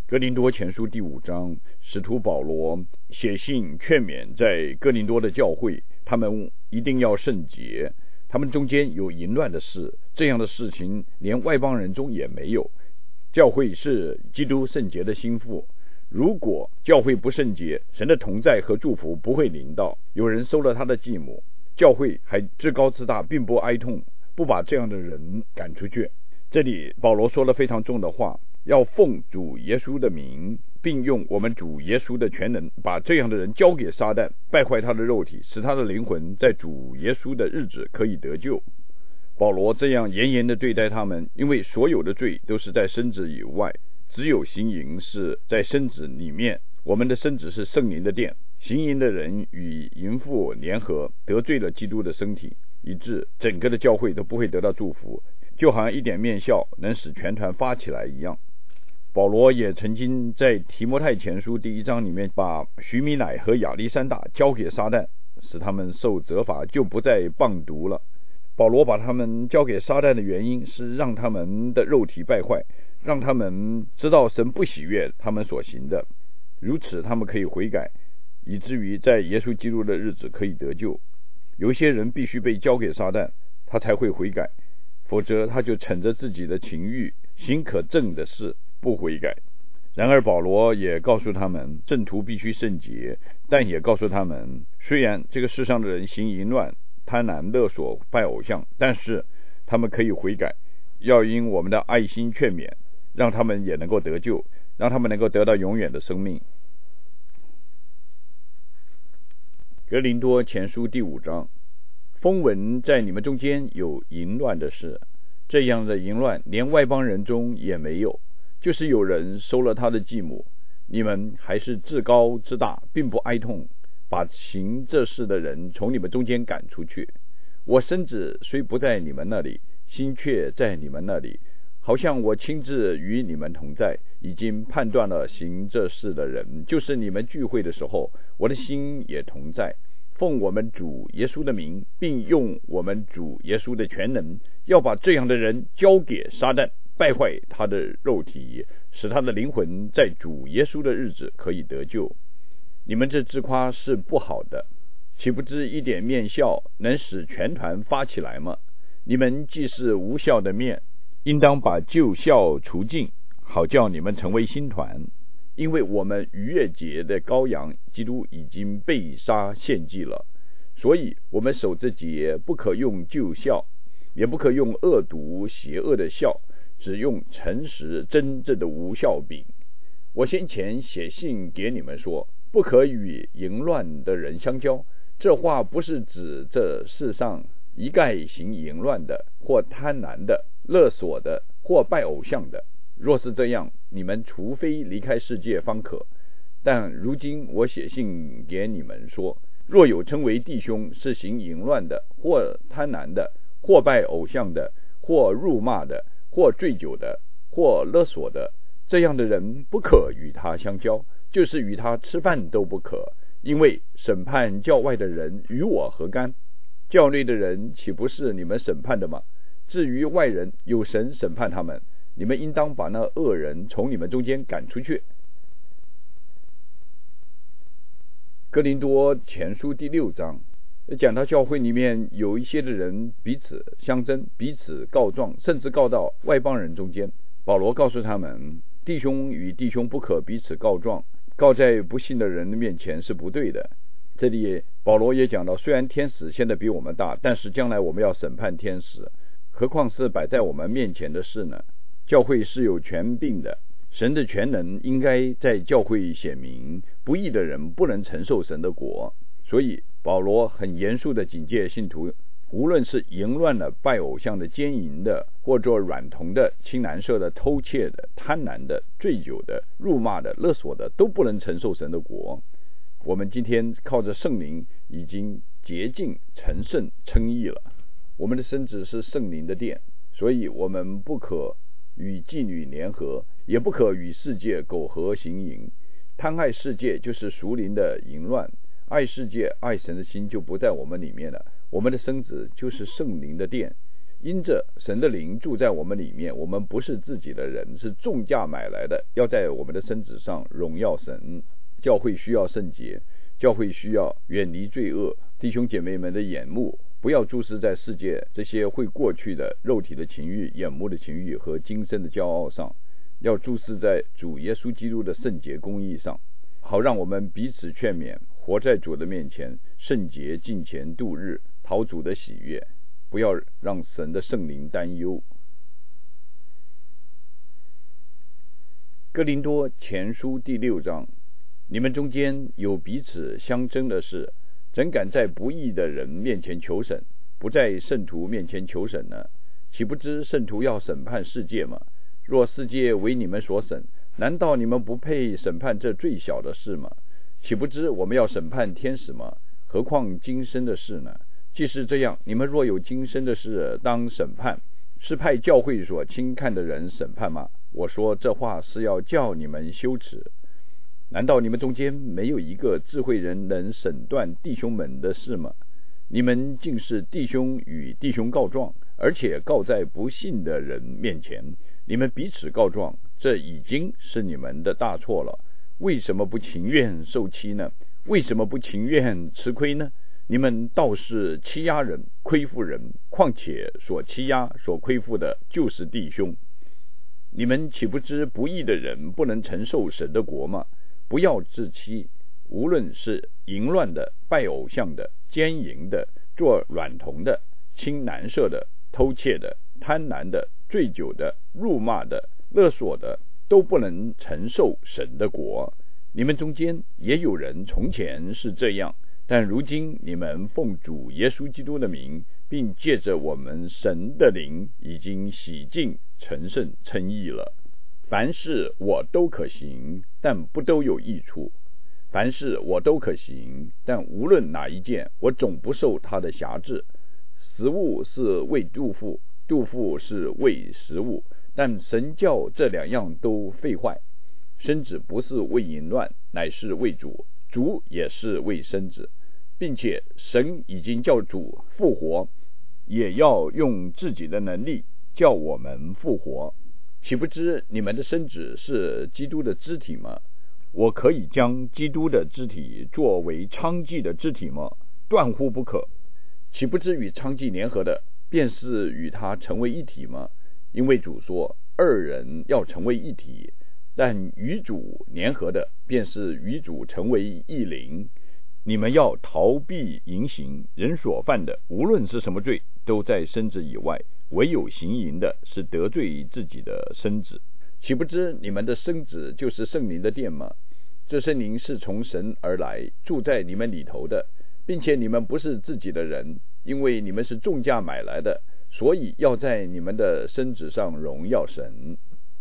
哥林多前书第5章，使徒保罗写信劝勉在哥林多的教会，他们一定要圣洁，他们中间有淫乱的事，这样的事情连外邦人中也没有。教会是基督圣洁的心腹，如果教会不圣洁，神的同在和祝福不会临到。有人收了他的继母，教会还自高自大，并不哀痛，不把这样的人赶出去。这里保罗说了非常重的话，要奉主耶稣的名，并用我们主耶稣的全能，把这样的人交给撒旦，败坏他的肉体，使他的灵魂在主耶稣的日子可以得救。保罗这样严严地对待他们，因为所有的罪都是在身子以外，只有行淫是在身子里面。我们的身子是圣灵的殿，行淫的人与淫妇联合，得罪了基督的身体，以致整个的教会都不会得到祝福，就好像一点面笑能使全团发起来一样。保罗也曾经在提摩太前书第1章里面，把徐米乃和亚历山大交给撒旦，使他们受责罚，就不再谤读了。保罗把他们交给撒旦的原因是让他们的肉体败坏，让他们知道神不喜悦他们所行的，如此他们可以悔改，以至于在耶稣基督的日子可以得救。有一些人必须被交给撒旦，他才会悔改，否则他就逞着自己的情欲，行可憎的事，不悔改。然而保罗也告诉他们，圣徒必须圣洁，但也告诉他们，虽然这个世上的人行淫乱、贪婪、勒索、拜偶像，但是他们可以悔改，要因我们的爱心劝勉，让他们也能够得救，让他们能够得到永远的生命。哥林多前书第5章，风闻在你们中间有淫乱的事，这样的淫乱连外邦人中也没有，就是有人收了他的继母，你们还是自高自大，并不哀痛，把行这事的人从你们中间赶出去。我身子虽不在你们那里，心却在你们那里，好像我亲自与你们同在，已经判断了行这事的人，就是你们聚会的时候，我的心也同在。奉我们主耶稣的名，并用我们主耶稣的全能，要把这样的人交给撒旦，败坏他的肉体，使他的灵魂在主耶稣的日子可以得救。你们这自夸是不好的，岂不知一点面笑能使全团发起来吗？你们既是无效的面，应当把旧笑除尽，好叫你们成为新团。因为我们逾越节的羔羊基督已经被杀献祭了，所以我们守这节不可用旧笑，也不可用恶毒邪恶的笑，只用诚实真正的无笑饼。我先前写信给你们说，不可与淫乱的人相交，这话不是指这世上一概行淫乱的，或贪婪的、勒索的，或拜偶像的。若是这样，你们除非离开世界方可。但如今我写信给你们说，若有称为弟兄是行淫乱的，或贪婪的，或拜偶像的，或辱骂的，或醉酒的，或勒索的，这样的人不可与他相交，就是与他吃饭都不可，因为审判教外的人与我何干？教内的人岂不是你们审判的吗？至于外人，有神审判他们，你们应当把那恶人从你们中间赶出去。哥林多前书第6章讲到教会里面有一些的人彼此相争，彼此告状，甚至告到外邦人中间。保罗告诉他们，弟兄与弟兄不可彼此告状，告在不信的人的面前是不对的。这里保罗也讲到，虽然天使现在比我们大，但是将来我们要审判天使，何况是摆在我们面前的事呢？教会是有权柄的，神的全能应该在教会显明，不义的人不能承受神的国。所以保罗很严肃的警戒信徒，无论是淫乱的、拜偶像的、奸淫的，或者娈童的、青蓝色的、偷窃的、贪婪的、醉酒的、辱骂的、勒索的，都不能承受神的国。我们今天靠着圣灵已经洁净、成圣、称义了。我们的身子是圣灵的殿，所以我们不可与妓女联合，也不可与世界苟合行淫。贪爱世界就是属灵的淫乱，爱世界爱神的心就不在我们里面了。我们的身子就是圣灵的殿， 因着神的灵住在我们里面，我们不是自己的人，是重价买来的，要在我们的身子上荣耀神。教会需要圣洁，教会需要远离罪恶。弟兄姐妹们的眼目不要注视在世界这些会过去的肉体的情欲、眼目的情欲和今生的骄傲上，要注视在主耶稣基督的圣洁公义上，好让我们彼此劝勉，活在主的面前，圣洁敬虔度日，讨主的喜悦，不要让神的圣灵担忧。哥林多前书第6章，你们中间有彼此相争的事，怎敢在不义的人面前求审，不在圣徒面前求审呢？岂不知圣徒要审判世界吗？若世界为你们所审，难道你们不配审判这最小的事吗？岂不知我们要审判天使吗？何况今生的事呢？既是这样，你们若有今生的事当审判，是派教会所轻看的人审判吗？我说这话是要叫你们羞耻。难道你们中间没有一个智慧人能审断弟兄们的事吗？你们竟是弟兄与弟兄告状，而且告在不信的人面前。你们彼此告状，这已经是你们的大错了。为什么不情愿受欺呢？为什么不情愿吃亏呢？你们倒是欺压人，亏负人，况且所欺压所亏负的就是弟兄。你们岂不知不义的人不能承受神的国吗？不要自欺，无论是淫乱的、拜偶像的、奸淫的、做娈童的、亲男色的、偷窃的、贪婪的、醉酒的、辱骂的、勒索的，都不能承受神的国。你们中间也有人从前是这样，但如今你们奉主耶稣基督的名，并借着我们神的灵，已经洗净、成圣、称义了。凡事我都可行，但不都有益处；凡事我都可行，但无论哪一件，我总不受他的辖制。食物是为肚腹，肚腹是为食物，但神叫这两样都废坏。身子不是为淫乱，乃是为主，主也是为身子，并且神已经叫主复活，也要用自己的能力叫我们复活。岂不知你们的身子是基督的肢体吗？我可以将基督的肢体作为娼妓的肢体吗？断乎不可。岂不知与娼妓联合的，便是与他成为一体吗？因为主说，二人要成为一体。但与主联合的，便是与主成为一灵。你们要逃避淫行，人所犯的，无论是什么罪，都在身子以外，唯有行淫的，是得罪自己的身子。岂不知你们的身子就是圣灵的殿吗？这圣灵是从神而来，住在你们里头的，并且你们不是自己的人，因为你们是重价买来的，所以要在你们的身子上荣耀神。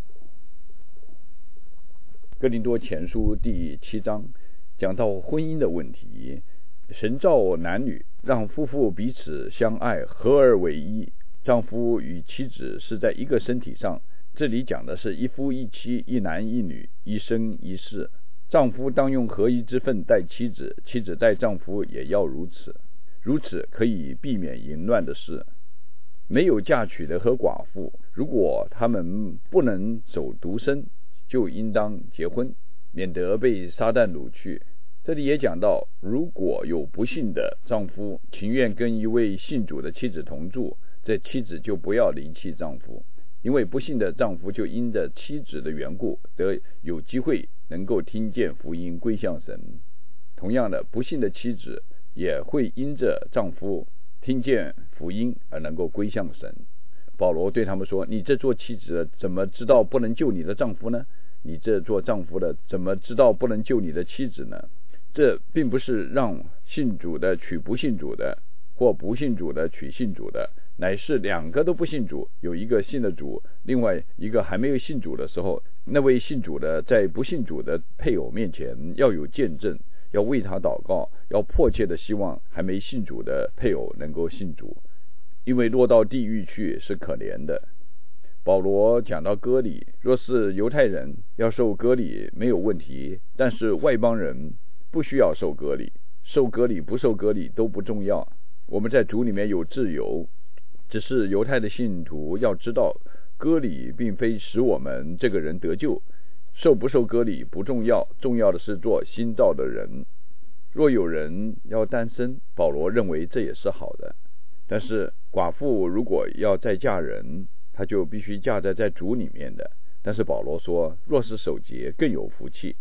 哥林多前书第7章讲到婚姻的问题。神造男女，让夫妇彼此相爱，合而为一。丈夫与妻子是在一个身体上，这里讲的是一夫一妻，一男一女，一生一世。丈夫当用合一之分待妻子，妻子待丈夫也要如此，如此可以避免淫乱的事。没有嫁娶的和寡妇，如果他们不能守独身，就应当结婚，免得被撒旦掳去。这里也讲到，如果有不信的丈夫情愿跟一位信主的妻子同住，这妻子就不要离弃丈夫，因为不信的丈夫就因着妻子的缘故，得有机会能够听见福音归向神。同样的，不信的妻子也会因着丈夫听见福音而能够归向神。保罗对他们说，你这做妻子的怎么知道不能救你的丈夫呢？你这做丈夫的怎么知道不能救你的妻子呢？这并不是让信主的娶不信主的，或不信主的娶信主的，乃是两个都不信主，有一个信了主，另外一个还没有信主的时候，那位信主的在不信主的配偶面前要有见证，要为他祷告，要迫切的希望还没信主的配偶能够信主，因为落到地狱去是可怜的。保罗讲到割礼，若是犹太人要受割礼没有问题，但是外邦人不需要受割礼，受割礼不受割礼都不重要。我们在主里面有自由， 只是犹太的信徒要知道，割礼并非使我们这个人得救，受不受割礼不重要，重要的是做新造的人。若有人要单身，保罗认为这也是好的，但是寡妇如果要再嫁人，她就必须嫁在主里面的。但是保罗说，若是守节更有福气。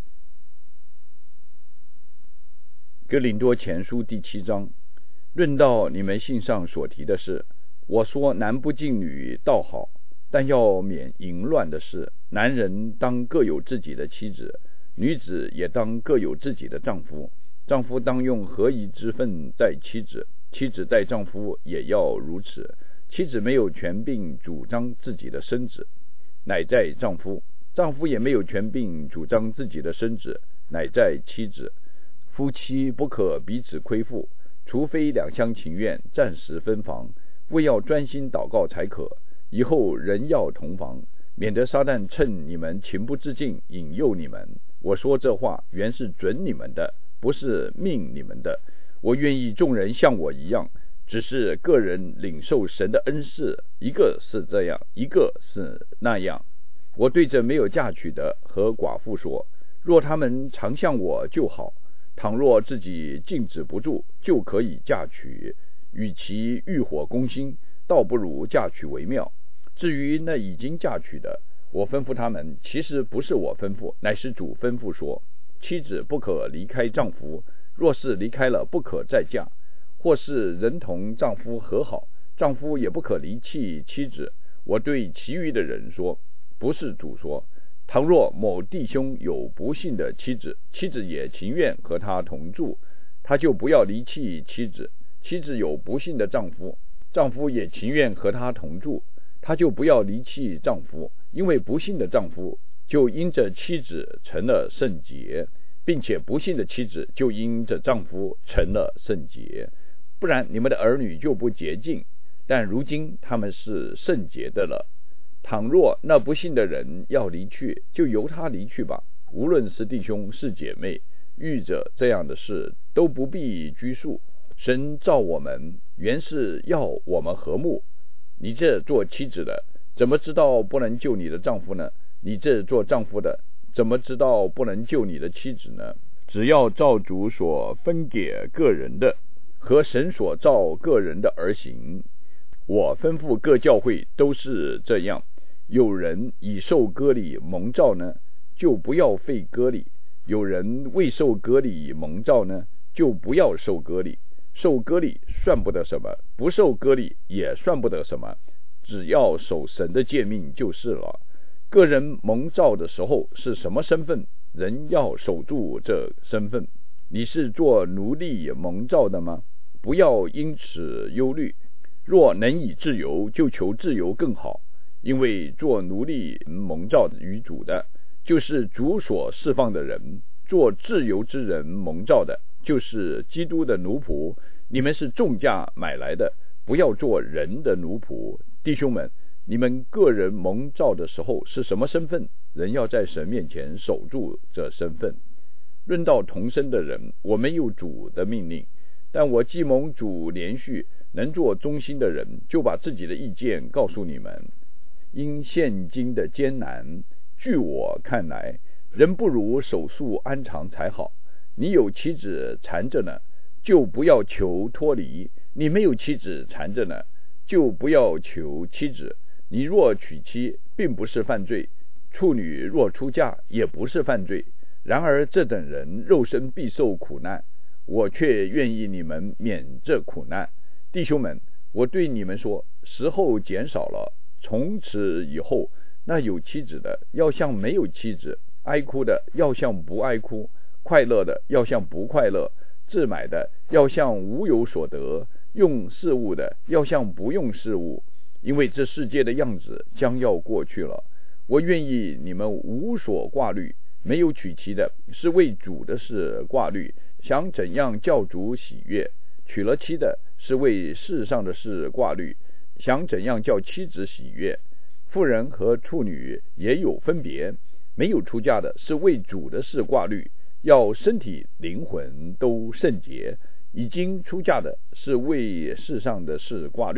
哥林多前书第7章，论到你们信上所提的事，我说男不近女倒好，但要免淫乱的事。男人当各有自己的妻子，女子也当各有自己的丈夫。丈夫当用合宜之分待妻子，妻子待丈夫也要如此。妻子没有权柄主张自己的身子，乃在丈夫；丈夫也没有权柄主张自己的身子，乃在妻子。夫妻不可彼此亏负，除非两厢情愿，暂时分房，为要专心祷告才可。以后人要同房，免得撒旦趁你们情不自禁引诱你们。我说这话原是准你们的，不是命你们的。我愿意众人像我一样，只是个人领受神的恩赐，一个是这样，一个是那样。我对着没有嫁娶的和寡妇说，若他们常像我就好，倘若自己禁止不住，就可以嫁娶。与其欲火攻心，倒不如嫁娶为妙。至于那已经嫁娶的，我吩咐他们，其实不是我吩咐，乃是主吩咐说，妻子不可离开丈夫，若是离开了，不可再嫁。或是人同丈夫和好，丈夫也不可离弃妻子。我对其余的人说，不是主说，倘若某弟兄有不幸的妻子，妻子也情愿和他同住，他就不要离弃妻子。妻子有不幸的丈夫，丈夫也情愿和他同住，他就不要离弃丈夫，因为不幸的丈夫就因着妻子成了圣洁，并且不幸的妻子就因着丈夫成了圣洁。不然你们的儿女就不洁净，但如今他们是圣洁的了。倘若那不幸的人要离去，就由他离去吧。无论是弟兄是姐妹，遇着这样的事，都不必拘束。神造我们原是要我们和睦。你这做妻子的，怎么知道不能救你的丈夫呢？你这做丈夫的，怎么知道不能救你的妻子呢？只要照主所分给个人的，和神所造个人的而行。我吩咐各教会都是这样。有人已受割礼蒙召呢，就不要废割礼；有人未受割礼蒙召呢，就不要受割礼。受割礼算不得什么，不受割礼也算不得什么，只要守神的诫命就是了。个人蒙召的时候是什么身份，人要守住这身份。你是做奴隶蒙召的吗？不要因此忧虑。若能以自由，就求自由更好。因为做奴隶蒙召于主的，就是主所释放的人；做自由之人蒙召的，就是基督的奴仆。你们是重价买来的，不要做人的奴仆。弟兄们，你们个人蒙召的时候是什么身份，人要在神面前守住这身份。论到同生的人，我没有主的命令，但我既蒙主连续能做忠心的人，就把自己的意见告诉你们。因现今的艰难，据我看来，人不如守素安常才好。你有妻子缠着呢，就不要求脱离；你没有妻子缠着呢，就不要求妻子。你若娶妻，并不是犯罪；处女若出嫁，也不是犯罪。然而这等人肉身必受苦难，我却愿意你们免这苦难。弟兄们，我对你们说，时候减少了，从此以后，那有妻子的要像没有妻子，哀哭的要像不哀哭，快乐的要像不快乐，自买的要像无有所得，用事物的要像不用事物。因为这世界的样子将要过去了。我愿意你们无所挂虑。没有娶妻的是为主的事挂虑，想怎样叫主喜悦；娶了妻的是为世上的事挂虑，想怎样叫妻子喜悦。妇人和处女也有分别，没有出嫁的是为主的事挂虑，要身体灵魂都圣洁；已经出嫁的是为世上的事挂虑，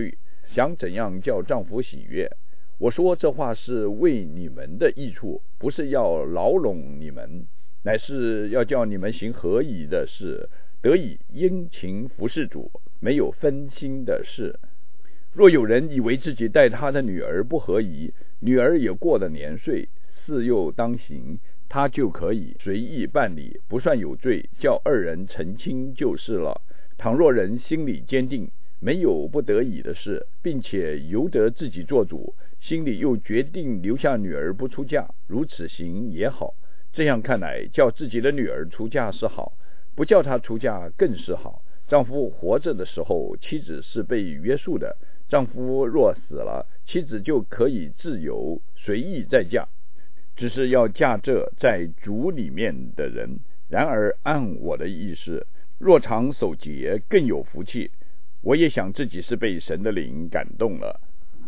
想怎样叫丈夫喜悦。我说这话是为你们的益处，不是要牢笼你们，乃是要叫你们行合宜的事，得以殷勤服侍主，没有分心的事。若有人以为自己待他的女儿不合宜，女儿也过了年岁，事又当行，他就可以随意办理，不算有罪，叫二人成亲就是了。倘若人心里坚定，没有不得已的事，并且由得自己做主，心里又决定留下女儿不出嫁，如此行也好。这样看来，叫自己的女儿出嫁是好，不叫她出嫁更是好。丈夫活着的时候，妻子是被约束的，丈夫若死了，妻子就可以自由随意再嫁，只是要嫁这在主里面的人。然而按我的意思，若常守节，更有福气。我也想自己是被神的灵感动了。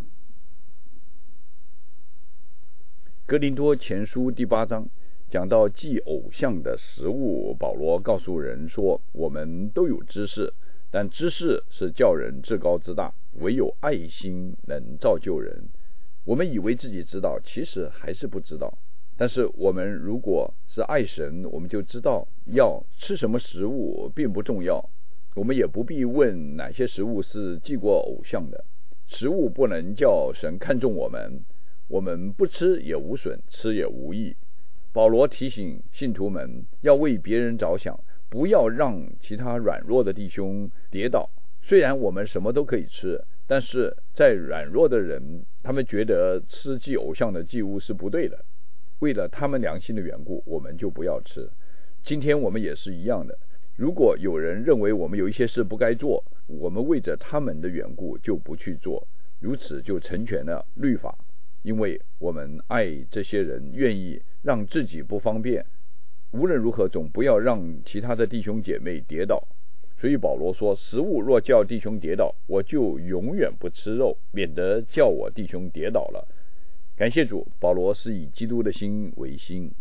哥林多前书第8章讲到祭偶像的食物，保罗告诉人说，我们都有知识，但知识是叫人自高自大，唯有爱心能造就人。我们以为自己知道，其实还是不知道。但是我们如果是爱神，我们就知道要吃什么食物并不重要，我们也不必问哪些食物是祭过偶像的。食物不能叫神看重我们，我们不吃也无损，吃也无益。保罗提醒信徒们要为别人着想，不要让其他软弱的弟兄跌倒。虽然我们什么都可以吃，但是在软弱的人，他们觉得吃祭偶像的祭物是不对的，为了他们良心的缘故，我们就不要吃。今天我们也是一样的，如果有人认为我们有一些事不该做，我们为着他们的缘故就不去做，如此就成全了律法。因为我们爱这些人，愿意让自己不方便，无论如何总不要让其他的弟兄姐妹跌倒。所以保罗说，食物若叫弟兄跌倒，我就永远不吃肉，免得叫我弟兄跌倒了。感谢主，保罗是以基督的心为心。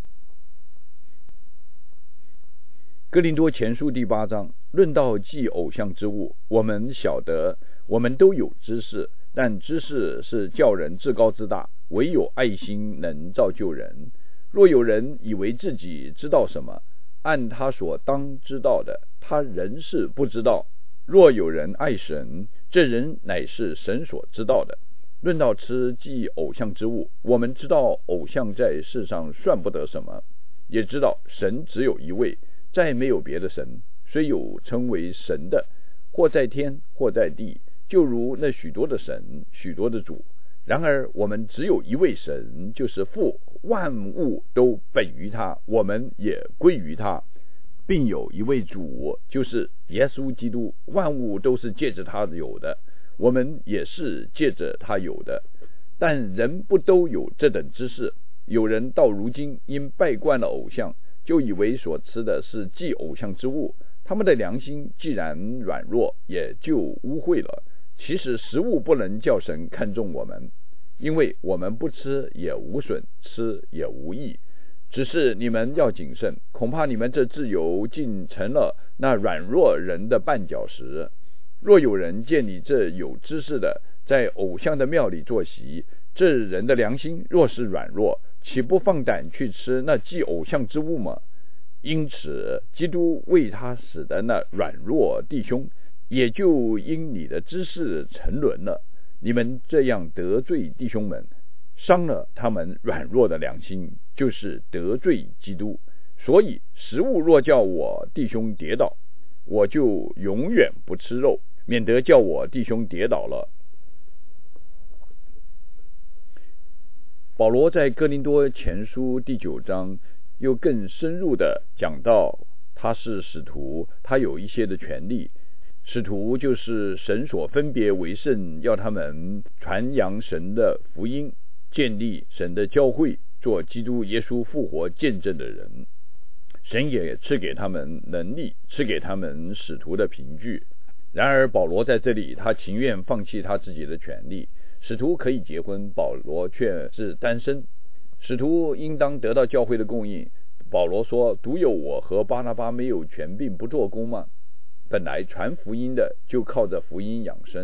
哥林多前书第8章论到祭偶像之物，我们晓得我们都有知识，但知识是叫人自高自大，唯有爱心能造就人。若有人以为自己知道什么，按他所当知道的，他仍是不知道。若有人爱神，这人乃是神所知道的。论到吃祭偶像之物，我们知道偶像在世上算不得什么，也知道神只有一位，再没有别的神。虽有称为神的，或在天或在地，就如那许多的神，许多的主。然而我们只有一位神，就是父，万物都本于他，我们也归于他，并有一位主，就是耶稣基督，万物都是借着他有的，我们也是借着他有的。但人不都有这等知识？有人到如今因拜惯了偶像，就以为所吃的是祭偶像之物，他们的良心既然软弱，也就污秽了。其实食物不能叫神看重我们，因为我们不吃也无损，吃也无益。只是你们要谨慎，恐怕你们这自由竟成了那软弱人的绊脚石。若有人见你这有知识的在偶像的庙里坐席，这人的良心若是软弱，岂不放胆去吃那祭偶像之物吗？因此基督为他死的那软弱弟兄，也就因你的知识沉沦了。你们这样得罪弟兄们，伤了他们软弱的良心，就是得罪基督。所以食物若叫我弟兄跌倒，我就永远不吃肉，免得叫我弟兄跌倒了。保罗在哥林多前书第9章又更深入的讲到，他是使徒，他有一些的权利。使徒就是神所分别为圣，要他们传扬神的福音，建立神的教会，做基督耶稣复活见证的人。神也赐给他们能力，赐给他们使徒的凭据。然而保罗在这里，他情愿放弃他自己的权利。使徒可以结婚，保罗却是单身。使徒应当得到教会的供应。保罗说，独有我和巴拿巴没有权柄不做工吗？本来传福音的就靠着福音养生，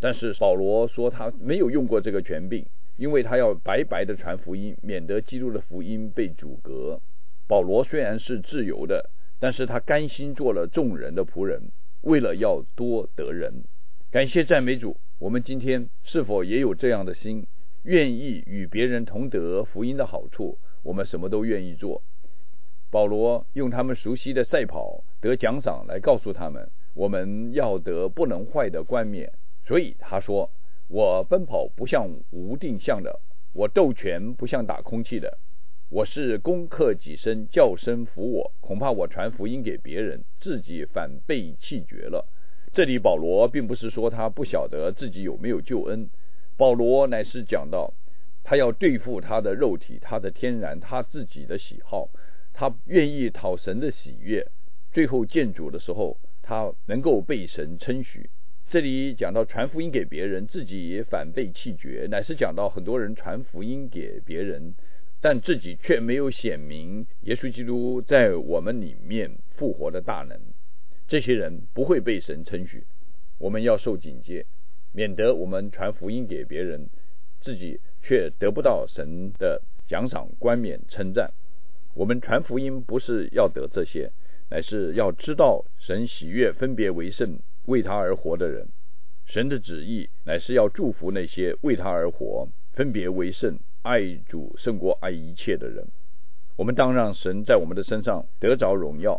但是保罗说他没有用过这个权柄，因为他要白白的传福音，免得基督的福音被阻隔。保罗虽然是自由的，但是他甘心做了众人的仆人，为了要多得人。感谢赞美主，我们今天是否也有这样的心，愿意与别人同得福音的好处？我们什么都愿意做。保罗用他们熟悉的赛跑得奖赏来告诉他们，我们要得不能坏的冠冕。所以他说，我奔跑不像无定向的，我斗拳不像打空气的，我是攻克己身，叫身服我，恐怕我传福音给别人，自己反被弃绝了。这里保罗并不是说他不晓得自己有没有救恩，保罗乃是讲到他要对付他的肉体，他的天然，他自己的喜好，他愿意讨神的喜悦，最后见主的时候他能够被神称许。这里讲到传福音给别人，自己也反被弃绝，乃是讲到很多人传福音给别人，但自己却没有显明耶稣基督在我们里面复活的大能，这些人不会被神称许。我们要受警戒，免得我们传福音给别人，自己却得不到神的奖赏、冠冕、称赞。我们传福音不是要得这些，乃是要知道神喜悦分别为圣为他而活的人。神的旨意乃是要祝福那些为他而活分别为圣爱主胜过爱一切的人。我们当让神在我们的身上得着荣耀。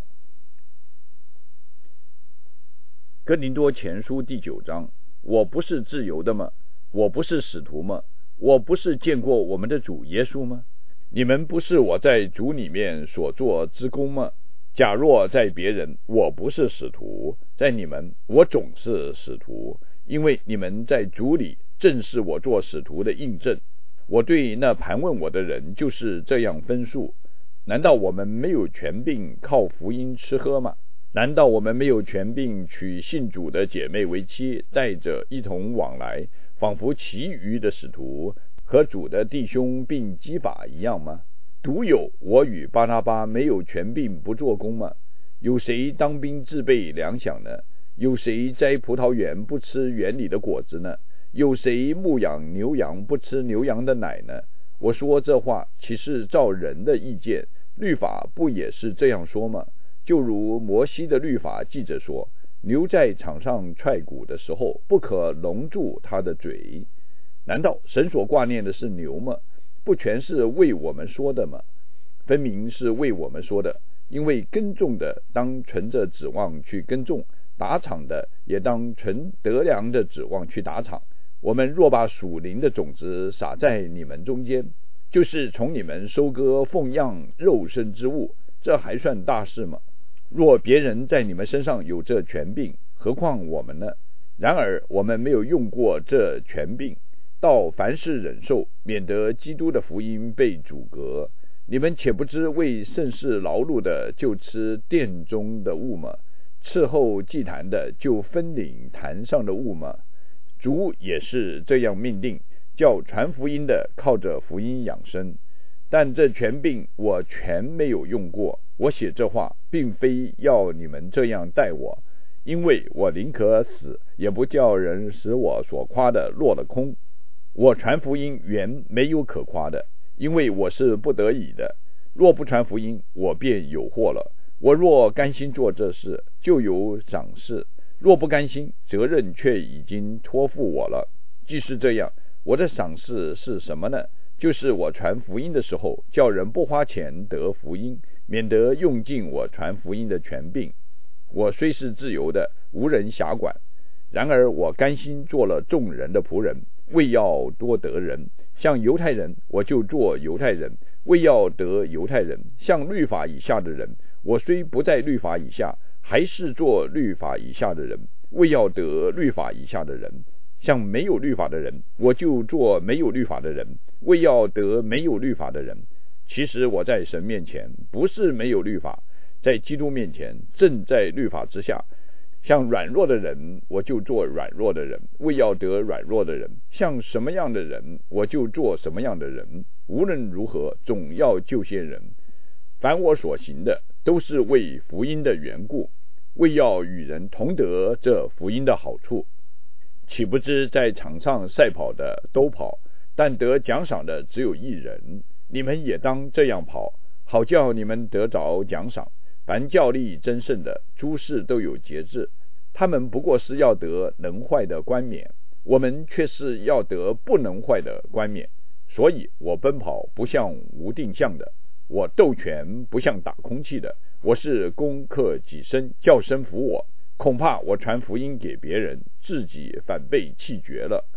哥林多前书第9章，我不是自由的吗？我不是使徒吗？我不是见过我们的主耶稣吗？你们不是我在主里面所做之功吗？假若在别人我不是使徒，在你们我总是使徒，因为你们在主里正是我做使徒的印证。我对那盘问我的人就是这样分数。难道我们没有权柄靠福音吃喝吗？难道我们没有权柄娶信主的姐妹为妻，带着一同往来，仿佛其余的使徒和主的弟兄并基法一样吗？独有我与巴拿巴没有权柄不做工吗？有谁当兵自备粮饷呢？有谁摘葡萄园不吃园里的果子呢？有谁牧养牛羊不吃牛羊的奶呢？我说这话岂是照人的意见？律法不也是这样说吗？就如摩西的律法记着说，牛在场上踹鼓的时候，不可笼住它的嘴。难道神所挂念的是牛吗？不全是为我们说的吗？分明是为我们说的。因为耕种的当存着指望去耕种，打场的也当存得粮的指望去打场。我们若把属灵的种子撒在你们中间，就是从你们收割奉养肉身之物，这还算大事吗？若别人在你们身上有这权柄，何况我们呢？然而我们没有用过这权柄，到凡事忍受，免得基督的福音被阻隔。你们岂不知为圣事劳碌的就吃殿中的物吗？伺候祭坛的就分领坛上的物吗？主也是这样命定，叫传福音的靠着福音养生。但这权柄我全没有用过。我写这话并非要你们这样待我，因为我宁可死，也不叫人使我所夸的落了空。我传福音原没有可夸的，因为我是不得已的。若不传福音，我便有祸了。我若甘心做这事，就有赏识；若不甘心，责任却已经托付我了。既是这样，我的赏识是什么呢？就是我传福音的时候，叫人不花钱得福音，免得用尽我传福音的权柄。我虽是自由的，无人辖管，然而我甘心做了众人的仆人，为要多得人。像犹太人，我就做犹太人，为要得犹太人；像律法以下的人，我虽不在律法以下，还是做律法以下的人，为要得律法以下的人；像没有律法的人，我就做没有律法的人，为要得没有律法的人。其实我在神面前不是没有律法，在基督面前正在律法之下。像软弱的人，我就做软弱的人，为要得软弱的人；像什么样的人，我就做什么样的人。无论如何，总要救些人。凡我所行的，都是为福音的缘故，为要与人同得这福音的好处。 岂不知在场上赛跑的都跑，但得奖赏的只有一人。你们也当这样跑，好叫你们得着奖赏。凡较力争胜的，诸事都有节制。他们不过是要得能坏的冠冕，我们却是要得不能坏的冠冕。所以我奔跑不像无定向的，我斗拳不像打空气的，我是攻克己身，叫身服我。恐怕我传福音给别人，自己反被弃绝了。